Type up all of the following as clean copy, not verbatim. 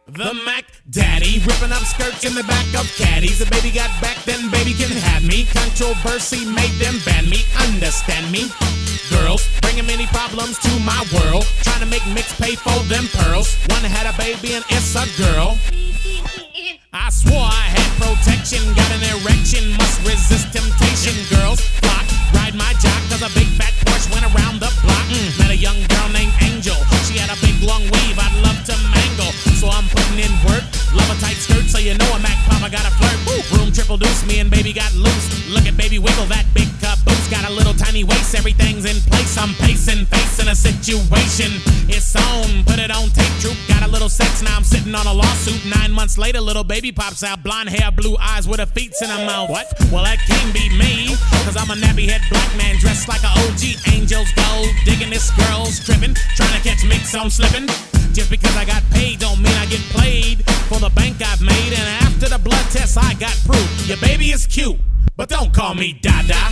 The Mac Daddy, ripping up skirts in the back of caddies. The baby got back, then baby can have me. Controversy made them ban me, understand me. Girls, bringing many problems to my world. Trying to make mix pay for them pearls. One had a baby and it's a girl. I swore I had protection, got an erection, must resist temptation. Girls flock, ride my jock, cause a big fat Porsche went around the block. Met a young girl named Angel, she had a big long weave I'd love to mangle. So I'm putting in work, love a tight skirt, so you know a Mac Papa got a flirt. Room triple deuce, me and baby got loose. Look at baby wiggle that big caboose. Got a little tiny waist, everything's in place. I'm pacing, facing a situation. It's on, put it on tape, troop. Got a little sex, now I'm sitting on a lawsuit. 9 months later, little baby pops out. Blonde hair, blue eyes with her feet in her mouth. What? Well, that can't be me, cause I'm a nappy head black man dressed like a OG. Angels gold, digging this girl's tripping, trying to catch me, so I'm slipping. Just because I got paid don't mean I get played for the bank I've made. And after the blood test I got proof. Your baby is cute, but don't call me Dada.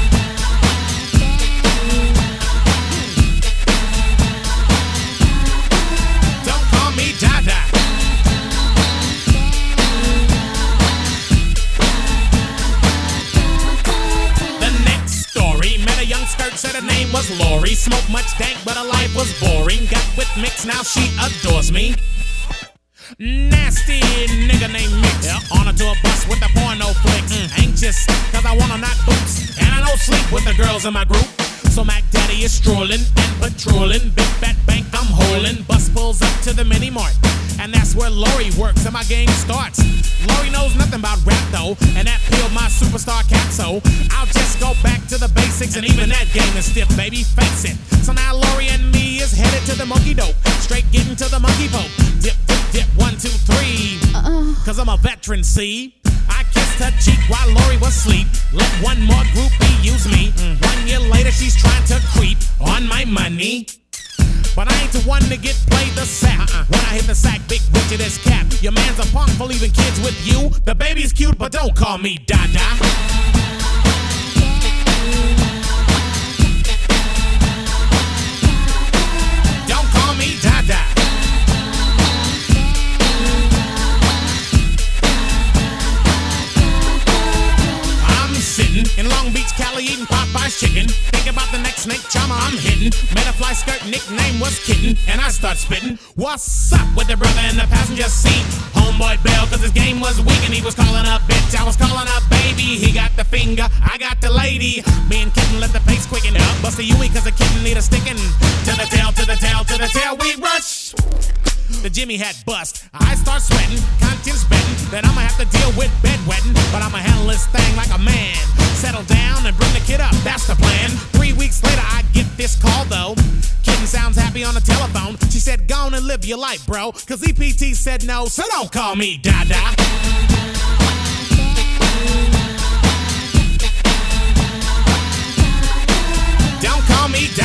Don't call me Dada. The next story, met a young skirt, said her name was Lori. Smoked much dank, but her life was boring. Got with Mix, now she adores me. Nasty nigga named Mix, on her to a bus with the porno flicks. Anxious, cause I wanna knock boots, and I don't sleep with the girls in my group. So Mac Daddy is strolling and patrolling, big fat bank I'm holding. Bus pulls up to the mini mart, and that's where Lori works and my game starts. Lori knows nothing about rap though, and that peeled my superstar cap, so I'll just go back to the basics, and even that game is stiff, baby, face it. So now Lori and me is headed to the monkey dope, straight getting to the monkey poke. Dip, dip, dip, 1, 2, 3, cause I'm a veteran, see? I kissed her cheek while Lori was asleep. Let one more groupie use me. 1 year later, she's trying to creep on my money. But I ain't the one to get played the sack. When I hit the sack, big bitch it is cap. Your man's a punk for leaving kids with you. The baby's cute, but don't call me Dada. Don't call me Dada. In Long Beach, Cali, eating Popeye's chicken. Think about the next snake charmer I'm hitting. Met a fly skirt, nickname was Kitten. And I start spitting. What's up with the brother in the passenger seat? Homeboy bailed cause his game was weak, and he was calling up bitch, I was calling up baby. He got the finger, I got the lady. Me and Kitten let the pace quicken. Bust a Yui cause the kitten need a sticking. To the tail, to the tail, to the tail, we rush. The Jimmy hat bust, I start sweating, content's betting that I'ma have to deal with bedwetting. But I'ma handle this thing like a man. Settle down and bring the kid up, that's the plan. 3 weeks later I get this call though. Kitten sounds happy on the telephone. She said go on and live your life bro, cause EPT said no, so don't call me Dada. Don't call me Dada.